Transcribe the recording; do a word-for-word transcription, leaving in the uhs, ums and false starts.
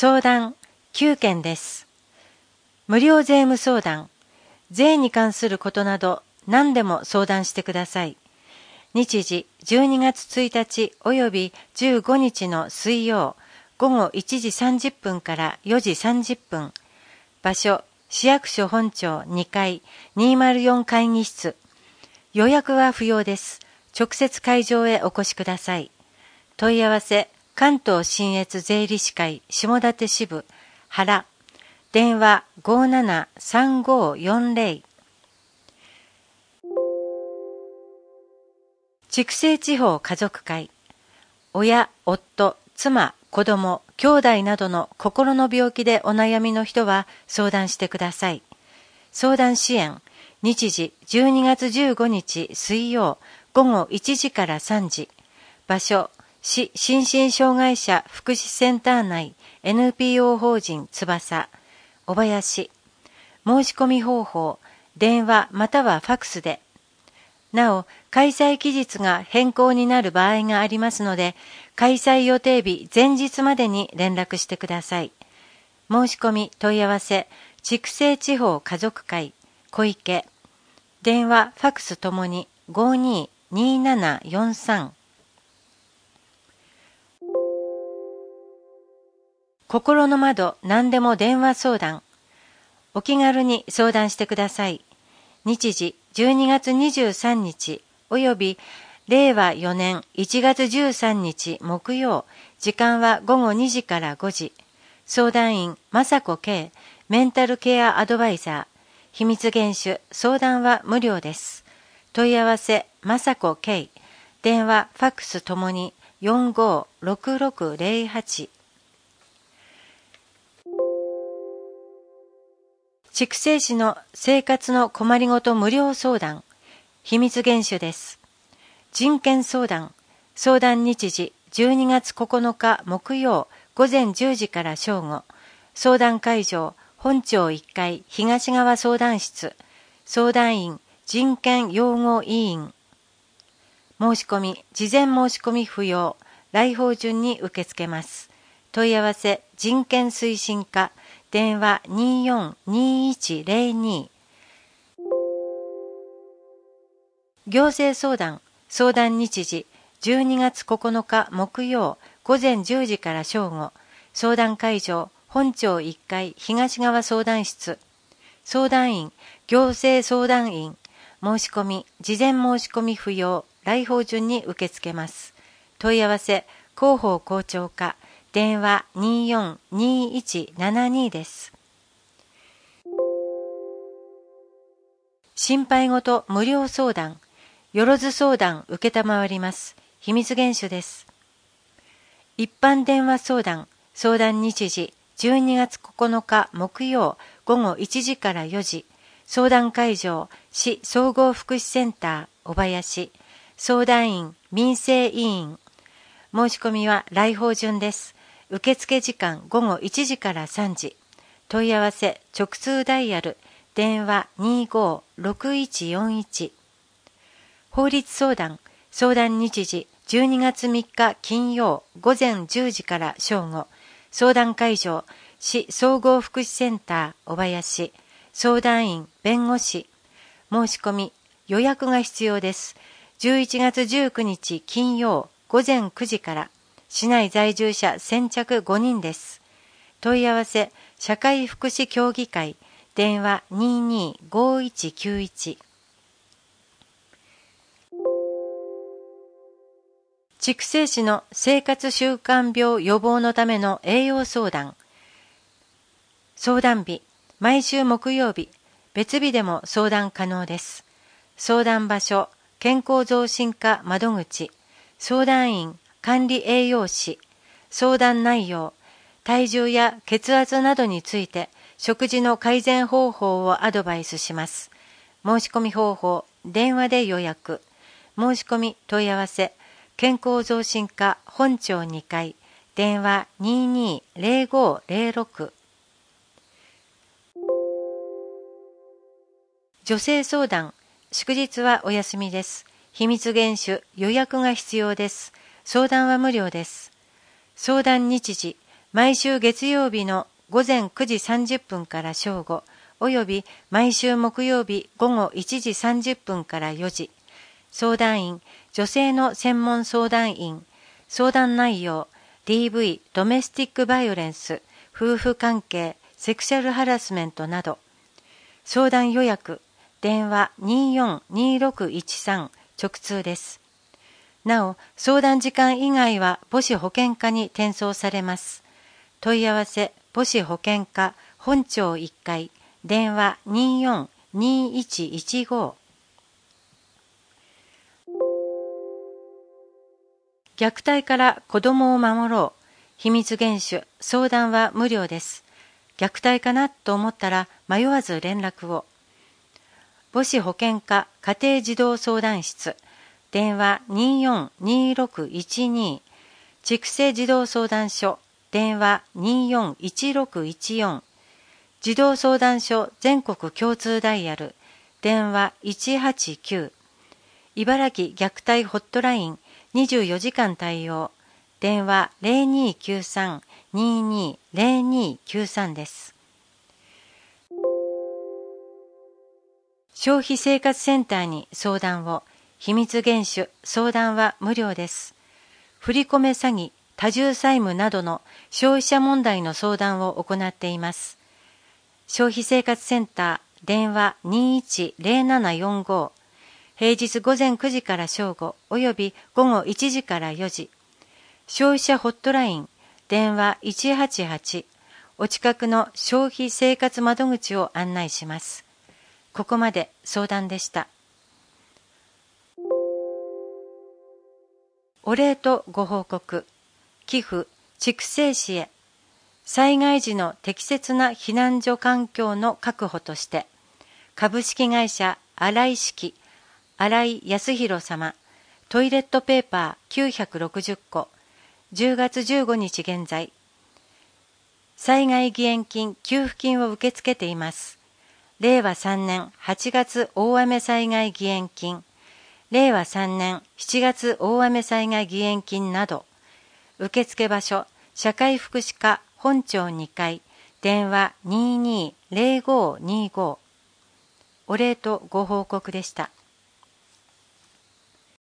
相談きゅうけんです。無料税務相談、税に関することなど何でも相談してください。日時じゅうにがつついたちおよびじゅうごにちの水曜ごごいちじさんじゅっぷんからよじさんじゅっぷん。場所、市役所本庁にかいにまるよん会議室。予約は不要です。直接会場へお越しください。問い合わせ、関東信越税理士会下館支部原、電話 ごーななさんごーよんぜろ。筑西地方家族会、親、夫、妻、子供、兄弟などの心の病気でお悩みの人は相談してください。相談支援、日時じゅうにがつじゅうごにち水曜ごごいちじからさんじ。場所、市心身障害者福祉センター内 エヌピーオー 法人翼、小林。申し込み方法、電話またはファクスで。なお、開催期日が変更になる場合がありますので、開催予定日前日までに連絡してください。申し込み問い合わせ、筑西地方家族会、小池。電話、ファクスともにごーにーにーななよんさん。心の窓何でも電話相談。お気軽に相談してください。日時じゅうにがつにじゅうさんにちおよびれいわよねんいちがつじゅうさんにち木曜、時間はごごにじからごじ。相談員、雅子圭、メンタルケアアドバイザー。秘密厳守、相談は無料です。問い合わせ、雅子圭。電話、ファックスともによんごーろくろくぜろはち。筑西市の生活の困りごと無料相談、秘密厳守です。人権相談、相談日時じゅうにがつここのか木曜ごぜんじゅうじから正午、相談会場本庁いっかい東側相談室、相談員人権擁護委員。申し込み、事前申し込み不要、来訪順に受け付けます。問い合わせ、人権推進課、電話 にーよんにーいちぜろに。行政相談、相談日時じゅうにがつここのか木曜ごぜんじゅうじから正午、相談会場本庁いっかい東側相談室、相談員行政相談員。申し込み、事前申し込み不要、来訪順に受け付けます。問い合わせ、広報校長課、電話 にーよんにーいちななに です。心配ごと無料相談、よろず相談受けたまわります。秘密厳守です。一般電話相談、相談日時じゅうにがつここのか木曜ごごいちじからよじ、相談会場市総合福祉センター小林、相談員民生委員。申し込みは来訪順です。受付時間ごごいちじからさんじ。問い合わせ直通ダイヤル、電話 にーごーろくいちよんいち。法律相談、相談日時じゅうにがつみっか金曜ごぜんじゅうじから正午、相談会場市総合福祉センター小林、相談員弁護士。申し込み、予約が必要です。じゅういちがつじゅうくにち金曜ごぜんくじから、市内在住者先着ごにんです。問い合わせ、社会福祉協議会、電話 にーにーごーいちきゅういち。筑西市の生活習慣病予防のための栄養相談。相談日、毎週木曜日、別日でも相談可能です。相談場所、健康増進課窓口、相談員、管理栄養士。相談内容、体重や血圧などについて食事の改善方法をアドバイスします。申し込み方法、電話で予約。申し込み問い合わせ、健康増進課本庁にかい、電話 にーにーぜろごーぜろろく。女性相談、祝日はお休みです。秘密厳守、予約が必要です。相談は無料です。相談日時毎週月曜日のごぜんくじさんじゅっぷんから正午、および毎週木曜日午後いちじさんじゅっぷんからよじ、相談員、女性の専門相談員、相談内容、ディーブイ、ドメスティックバイオレンス、夫婦関係、セクシャルハラスメントなど、相談予約、電話にーよんにーろくいちさん直通です。なお、相談時間以外は母子保健課に転送されます。問い合わせ、母子保健課本庁いっかい、電話にーよんにーいちいちご。虐待から子供を守ろう。秘密厳守、相談は無料です。虐待かなと思ったら迷わず連絡を。母子保健課家庭児童相談室、電話にーよんにーろくいちに、筑西児童相談所、電話にーよんいちろくいちよん、児童相談所全国共通ダイヤル、電話いちはちきゅう、茨城虐待ホットラインにじゅうよじかん対応、電話ゼロにーきゅうさん にーにーゼロにーきゅうさんです。消費生活センターに相談を。秘密厳守、相談は無料です。振り込め詐欺、多重債務などの消費者問題の相談を行っています。消費生活センター、電話にーいちゼロななよんご、平日午前くじから正午および午後いちじからよじ、消費者ホットライン、電話いちはちはち、お近くの消費生活窓口を案内します。ここまで相談でした。お礼とご報告、寄付、筑西市へ、災害時の適切な避難所環境の確保として、株式会社新井式、新井康弘様、トイレットペーパーきゅうひゃくろくじゅっこ、じゅうがつじゅうごにち現在、災害義援金給付金を受け付けています。れいわさんねんはちがつ大雨災害義援金、れいわさんねんしちがつ大雨災害義援金など、受付場所、社会福祉課本庁にかい、電話にーにーゼロごにーご。お礼とご報告でした。